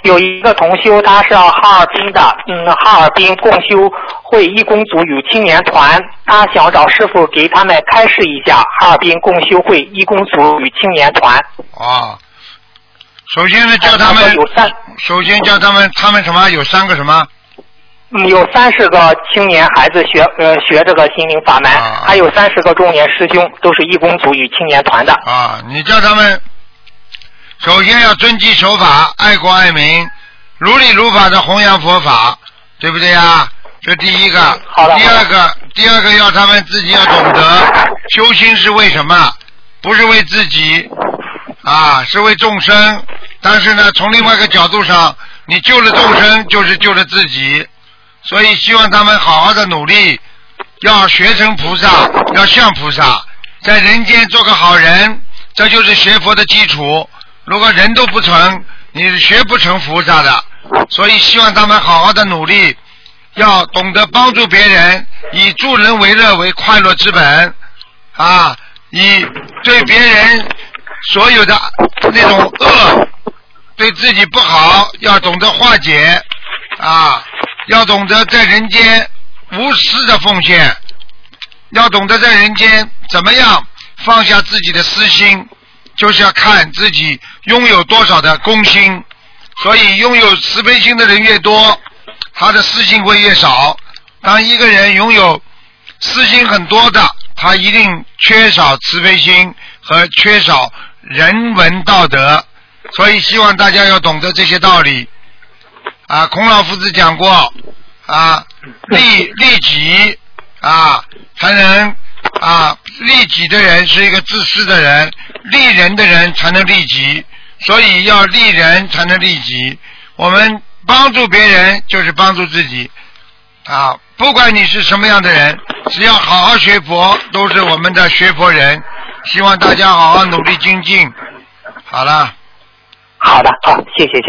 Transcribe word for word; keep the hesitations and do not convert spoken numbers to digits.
有一个同修，他是哈尔滨的，嗯，哈尔滨共修会义工组与青年团，他想找师傅给他们开示一下哈尔滨共修会义工组与青年团。 啊，首先呢，叫他们， 有三， 首先叫他们，他们什么？有三个什么？ 嗯，有三十个青年孩子学呃学这个心灵法门， 啊、 还有三十个中年师兄，都是义工组与青年团的。 啊，你叫他们。首先要遵纪守法，爱国爱民，如理如法的弘扬佛法，对不对呀？这第一个。 好的。 第二个，第二个要他们自己要懂得，修心是为什么？不是为自己，啊，是为众生。但是呢，从另外一个角度上，你救了众生，就是救了自己。所以希望他们好好的努力，要学成菩萨，要像菩萨，在人间做个好人，这就是学佛的基础。如果人都不成，你是学不成菩萨的。所以希望他们好好的努力，要懂得帮助别人，以助人为乐为快乐之本啊，以对别人所有的那种恶对自己不好要懂得化解啊，要懂得在人间无私的奉献，要懂得在人间怎么样放下自己的私心，就是要看自己拥有多少的公心。所以拥有慈悲心的人越多，他的私心会越少。当一个人拥有私心很多的，他一定缺少慈悲心和缺少人文道德。所以希望大家要懂得这些道理啊。孔老夫子讲过啊，利利己啊才能啊，利己的人是一个自私的人，利人的人才能利己，所以要利人才能利己。我们帮助别人就是帮助自己啊！不管你是什么样的人，只要好好学佛，都是我们的学佛人。希望大家好好努力精进。好了。 好的，好，谢谢谢谢。